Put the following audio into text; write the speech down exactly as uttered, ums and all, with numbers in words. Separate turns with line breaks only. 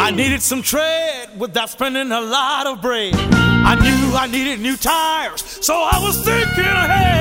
I needed some tread without spending a lot of bread. I knew I needed new tires, so I was thinking ahead.